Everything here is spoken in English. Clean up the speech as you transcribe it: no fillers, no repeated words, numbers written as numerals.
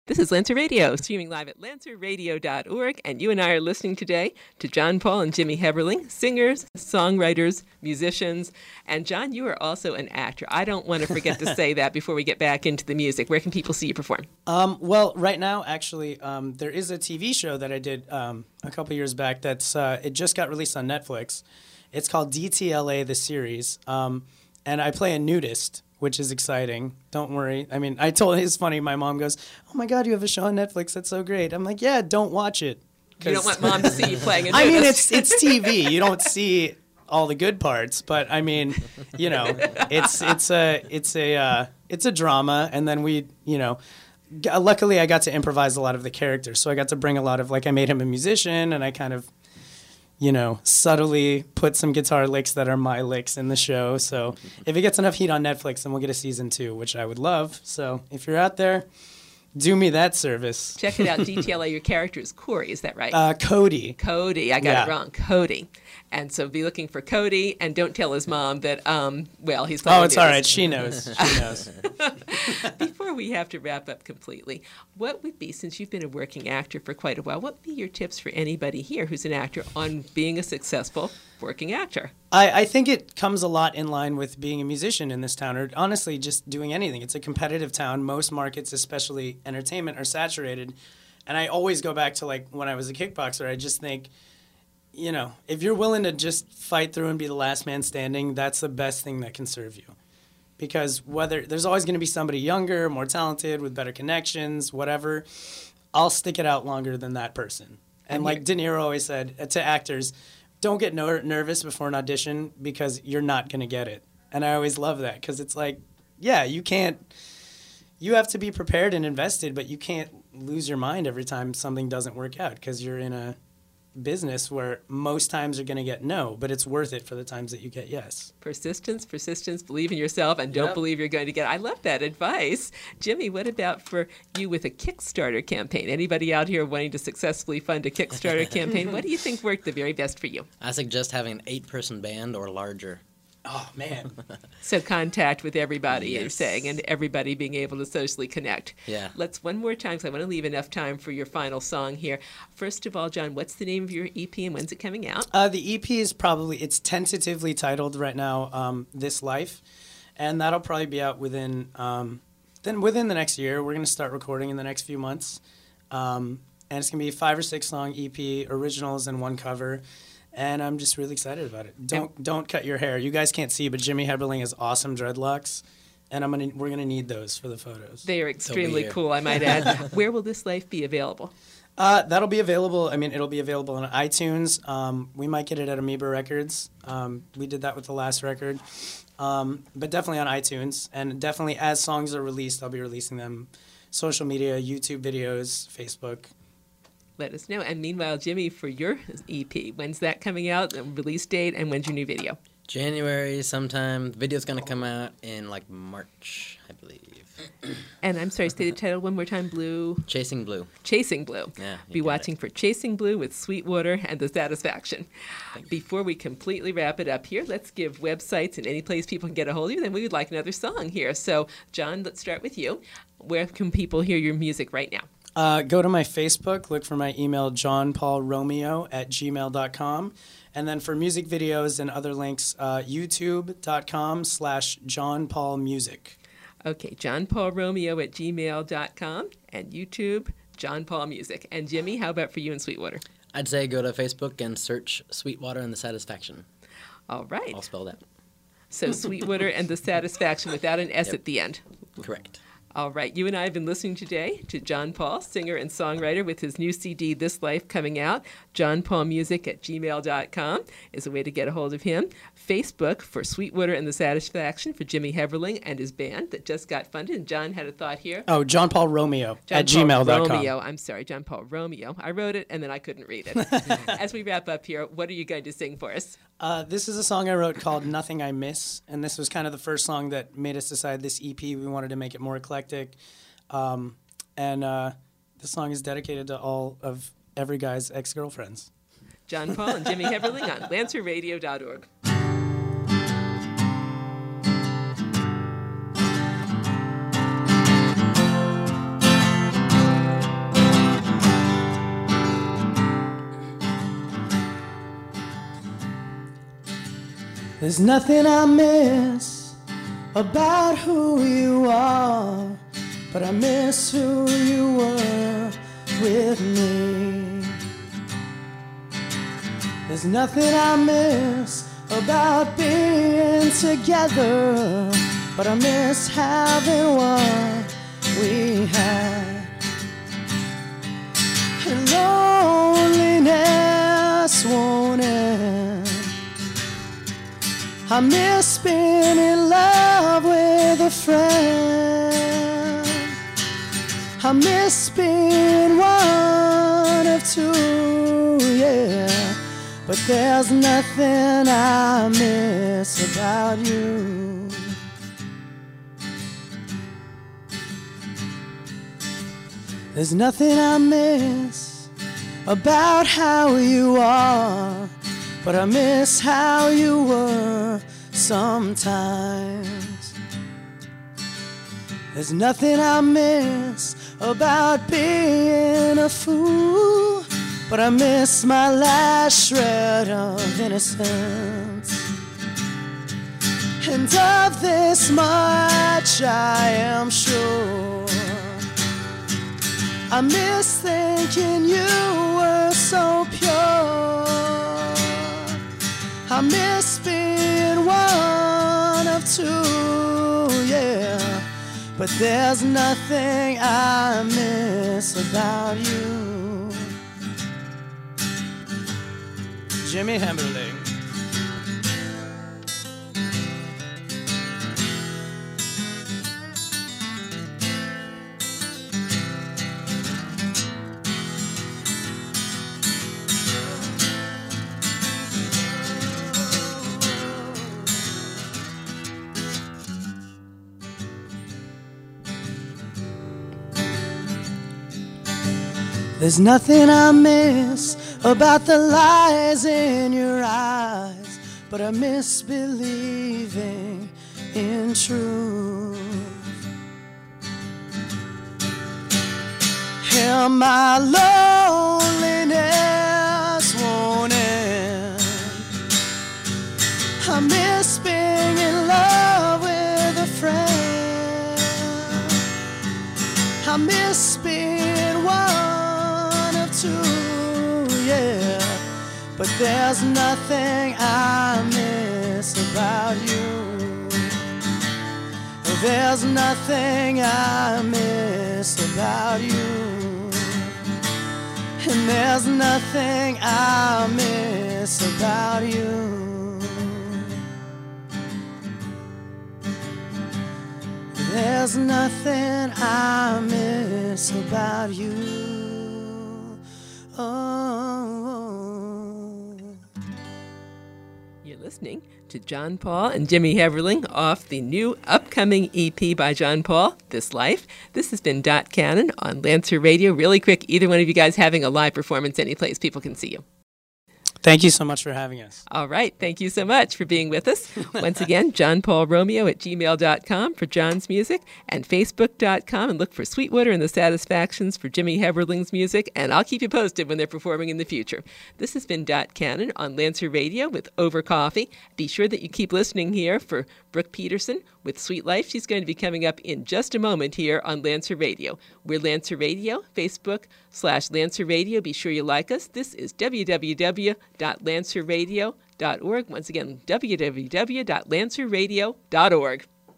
This is Lancer Radio, streaming live at lancerradio.org, and you and I are listening today to John Paul and Jimmy Heberling, singers, songwriters, musicians, and John, you are also an actor. I don't want to forget to say that before we get back into the music. Where can people see you perform? Well, right now, actually, there is a TV show that I did a couple years back that's it just got released on Netflix. It's called DTLA, the series, and I play a nudist, which is exciting. Don't worry. I mean, it's funny. My mom goes, "Oh my God, you have a show on Netflix. That's so great." I'm like, "Yeah, don't watch it." You don't want mom to see you playing a nudist. I mean, it's TV. You don't see all the good parts, but I mean, you know, it's a drama, and then we, you know, luckily I got to improvise a lot of the characters, so I got to bring a lot of, like, I made him a musician, and I kind of, you know, subtly put some guitar licks that are my licks in the show. So if it gets enough heat on Netflix, then we'll get a season 2, which I would love. So if you're out there, do me that service. Check it out. DTLA, your character is Corey, is that right? Cody. Cody, I got it wrong. Cody. And so be looking for Cody, and don't tell his mom that, well, he's playing. Oh, it's all right. She knows. She knows. Before we have to wrap up completely, what would be, since you've been a working actor for quite a while, what would be your tips for anybody here who's an actor on being a successful working actor? I think it comes a lot in line with being a musician in this town, or honestly just doing anything. It's a competitive town. Most markets, especially entertainment, are saturated. And I always go back to, like, when I was a kickboxer, I just think, you know, if you're willing to just fight through and be the last man standing, that's the best thing that can serve you. Because there's always going to be somebody younger, more talented, with better connections, whatever. I'll stick it out longer than that person. And like De Niro always said to actors, don't get nervous before an audition because you're not going to get it. And I always love that because it's like, yeah, you have to be prepared and invested, but you can't lose your mind every time something doesn't work out because you're in a business where most times you're going to get no, but it's worth it for the times that you get yes. Persistence, believe in yourself, and don't believe you're going to get. I love that advice. Jimmy, what about for you with a Kickstarter campaign? Anybody out here wanting to successfully fund a Kickstarter campaign? What do you think worked the very best for you? I suggest having an 8-person band or larger. Oh, man. So contact with everybody, yes. You're saying, and everybody being able to socially connect. Yeah. Let's one more time, because I want to leave enough time for your final song here. First of all, John, what's the name of your EP and when's it coming out? The EP is it's tentatively titled right now, This Life, and that'll probably be out within the next year. We're going to start recording in the next few months, and it's going to be a 5 or 6 song EP, originals and 1 cover. And I'm just really excited about it. Don't cut your hair. You guys can't see, but Jimmy Heberling has awesome dreadlocks, and we're gonna need those for the photos. They are extremely cool, I might add. Where will This Life be available? That'll be available. I mean, it'll be available on iTunes. We might get it at Amoeba Records. We did that with the last record, but definitely on iTunes. And definitely, as songs are released, I'll be releasing them. Social media, YouTube videos, Facebook. Let us know. And meanwhile, Jimmy, for your EP, when's that coming out, the release date, and when's your new video? January sometime. The video's going to come out in, like, March, I believe. And I'm sorry, say the title one more time, Blue. Chasing Blue. Chasing Blue. Yeah. Be watching for Chasing Blue with Sweetwater and The Satisfaction. Before we completely wrap it up here, let's give websites and any place people can get a hold of you. Then we would like another song here. So, John, let's start with you. Where can people hear your music right now? Go to my Facebook, look for my email, johnpaulromeo@gmail.com. And then for music videos and other links, youtube.com/johnpaulmusic. Okay, johnpaulromeo@gmail.com and YouTube, John Paul Music. And Jimmy, how about for you and Sweetwater? I'd say go to Facebook and search Sweetwater and The Satisfaction. All right. I'll spell that. So Sweetwater and The Satisfaction without an S at the end. Correct. All right, you and I have been listening today to John Paul, singer and songwriter, with his new CD, This Life, coming out. johnpaulmusic@gmail.com is a way to get a hold of him. Facebook for Sweetwater and The Satisfaction for Jimmy Heberling and his band that just got funded. And John had a thought here. Oh, John Paul Romeo John at gmail.com. Romeo, I'm sorry, John Paul Romeo. I wrote it and then I couldn't read it. As we wrap up here, what are you going to sing for us? This is a song I wrote called Nothing I Miss, and this was kind of the first song that made us decide this EP, we wanted to make it more eclectic. The song is dedicated to all of every guy's ex-girlfriends. John Paul and Jimmy Heberling on LancerRadio.org. There's nothing I miss about who you are, but I miss who you were with me. There's nothing I miss about being together, but I miss having what we had. And loneliness won't end. I miss being in love with a friend. I miss being one of two, yeah. But there's nothing I miss about you. There's nothing I miss about how you are, but I miss how you were sometimes. There's nothing I miss about being a fool, but I miss my last shred of innocence. And of this much I am sure, I miss thinking you were so pure. I miss being one of two, yeah. But there's nothing I miss about you. Jimmy Hemmerling. There's nothing I miss about the lies in your eyes, but I miss believing in truth. And my loneliness won't end. I miss being in love with a friend. I miss being one of two, yeah. But there's nothing I miss about you. There's nothing I miss about you. And there's nothing I miss about you. There's nothing I miss about you. Oh. You're listening to John Paul and Jimmy Heberling off the new upcoming EP by John Paul, This Life. This has been Dot Cannon on Lancer Radio. Really quick, either one of you guys having a live performance any place people can see you. Thank you so much for having us. All right. Thank you so much for being with us. Once again, johnpaulromeo@gmail.com for John's music and facebook.com, and look for Sweetwater and the Satisfactions for Jimmy Heberling's music, and I'll keep you posted when they're performing in the future. This has been Dot Cannon on Lancer Radio with Over Coffee. Be sure that you keep listening here for Brooke Peterson with Sweet Life. She's going to be coming up in just a moment here on Lancer Radio. We're Lancer Radio, Facebook/Lancer Radio. Be sure you like us. This is www.lancerradio.org. Once again, www.lancerradio.org.